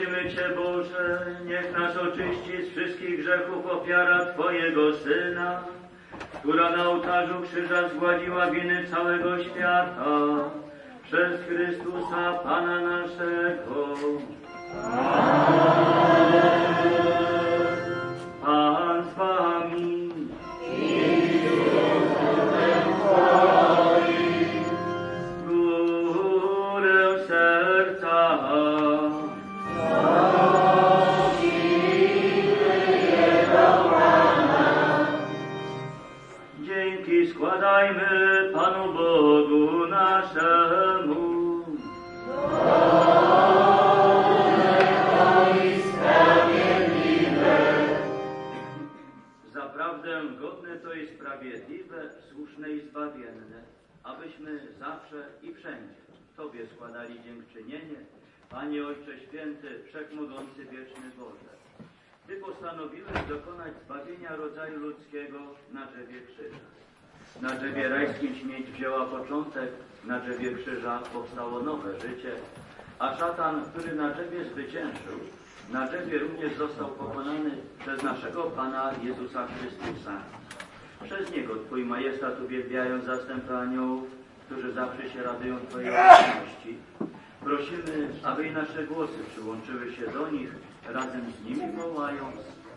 Prosimy Cię, Boże, niech nas oczyści z wszystkich grzechów ofiara Twojego Syna, która na ołtarzu krzyża zgładziła winy całego świata, przez Chrystusa Pana naszego. Pan z Wami. Górę serca. Dzięki składajmy Panu Bogu naszemu. Zaprawdę godne to i sprawiedliwe, słuszne i zbawienne, abyśmy zawsze i wszędzie Tobie składali dziękczynienie, Panie Ojcze Święty, Wszechmogący, Wieczny Boże. Ty postanowiłeś dokonać zbawienia rodzaju ludzkiego na drzewie krzyża. Na drzewie rajskim śmierć wzięła początek, na drzewie krzyża powstało nowe życie, a szatan, który na drzewie zwyciężył, na drzewie również został pokonany przez naszego Pana Jezusa Chrystusa. Przez Niego Twój majestat uwielbiają zastępy aniołów, którzy zawsze się radują Twojej obecności. Prosimy, aby i nasze głosy przyłączyły się do nich, razem z nimi wołając: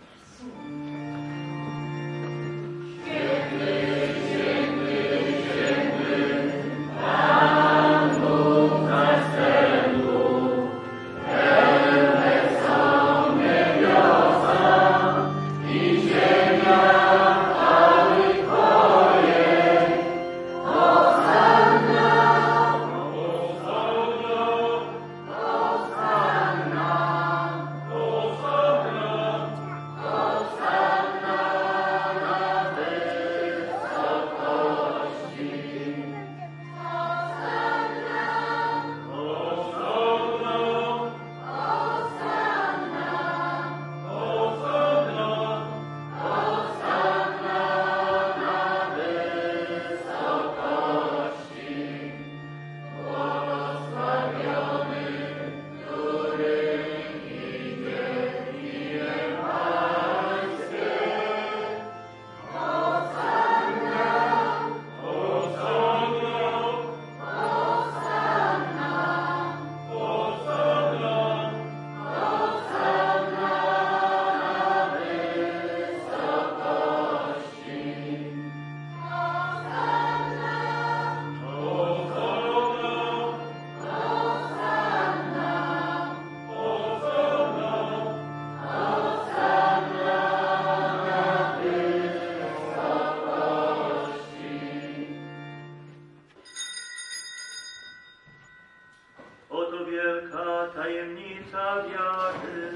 Święty, święty, święty, Pan Bóg zastępów, pełne są niebiosa i ziemia chwały Twojej. Hosanna, Hosanna, Hosanna, Hosanna, Hosanna na wysokości. Hosanna, Hosanna, Hosanna, Hosanna, Hosanna na wysokości. Błogosławiony, który idzie w imię Pańskie. Hosanna, Hosanna, Hosanna, Hosanna, Hosanna na wysokości. Oto wielka tajemnica wiary.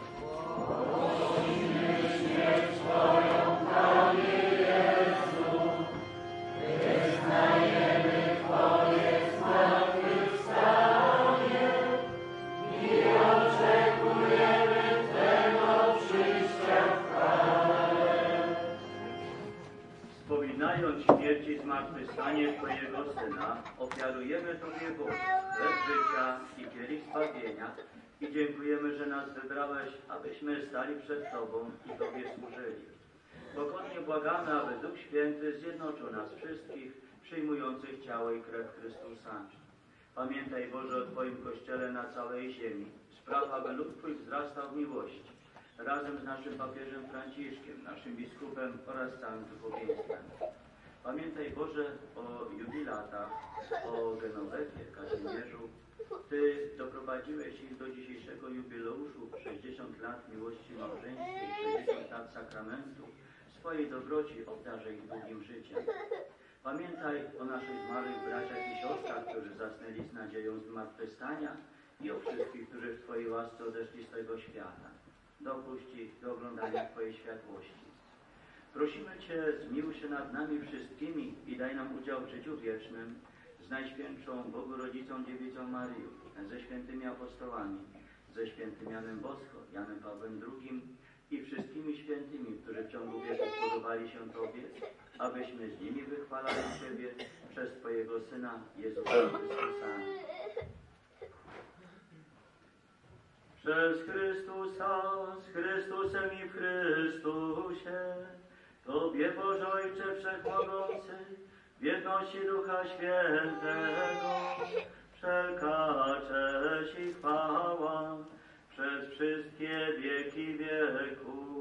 Wspominając śmierć i zmartwychwstanie Twojego Syna, ofiarujemy Tobie, Boże, chleb życia i kielich zbawienia i dziękujemy, że nas wybrałeś, abyśmy stali przed Tobą i Tobie służyli. Pokornie błagamy, aby Duch Święty zjednoczył nas wszystkich, przyjmujących ciało i krew Chrystusa. Pamiętaj, Boże, o Twoim Kościele na całej ziemi. Spraw, aby lud Twój wzrastał w miłości, razem z naszym papieżem Franciszkiem, naszym biskupem oraz całym duchowieństwem. Pamiętaj, Boże, o jubilatach, o Genowewie, Kazimierzu. Ty doprowadziłeś ich do dzisiejszego jubileuszu 60 lat miłości małżeńskiej, 60 lat sakramentu. Swojej dobroci obdarzaj ich długim życiem. Pamiętaj o naszych zmarłych braciach i siostrach, którzy zasnęli z nadzieją zmartwychwstania i o wszystkich, którzy w Twojej łasce odeszli z tego świata. Dopuść ich do oglądania Twojej światłości. Prosimy Cię, zmiłuj się nad nami wszystkimi i daj nam udział w życiu wiecznym z Najświętszą Bogu Rodzicą Dziewicą Maryją, ze świętymi apostołami, ze świętym Janem Bosko, Janem Pawłem II i wszystkimi świętymi, którzy w ciągu wieków podobali się Tobie, abyśmy z nimi wychwalali Ciebie przez Twojego Syna Jezusa Chrystusa. Przez Chrystusa, z Chrystusem i w Chrystusie, Tobie, Boże Ojcze Wszechmogący, w jedności Ducha Świętego, wszelka cześć i chwała przez wszystkie wieki wieków.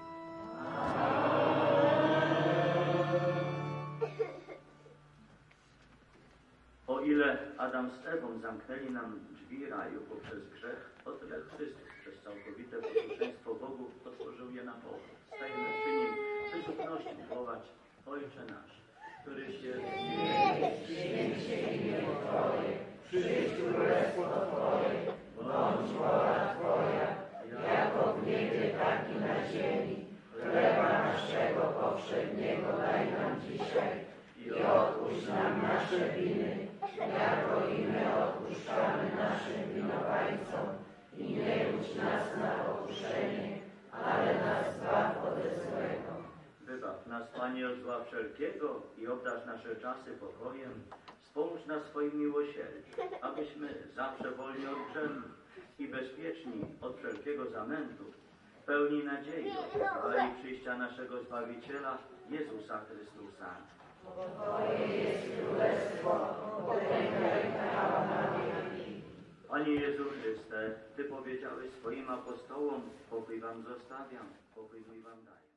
O ile Adam z Ewą zamknęli nam drzwi raju poprzez grzech, o tyle Chrystus przez całkowite posłuszeństwo Bogu otworzył je na powrót. Stajemy przy Nim bez ufności wołać: Ojcze nasz, któryś jest w niebie, święć się imię Twoje, przyjdź królestwo Twoje, bądź wola Twoja, jako w niebie, tak i na ziemi. Chleba naszego powszedniego daj nam dzisiaj i odpuść nam nasze winy, jako i my odpuszczamy naszym winowajcom. I nie budź nas na pokuszenie, ale nas zbaw ode złego. Wybaw nas, Panie, od zła wszelkiego i obdarz nasze czasy pokojem. Wspomóż nas swoim miłosierdziem, abyśmy zawsze wolni od grzechów i bezpieczni od wszelkiego zamętu, pełni nadziei i przyjścia naszego Zbawiciela, Jezusa Chrystusa. Twoje jest królestwo, potęga i chwała na wieki. Panie Jezu Chryste, Ty powiedziałeś swoim apostołom: pokój wam zostawiam, pokój mój wam daję.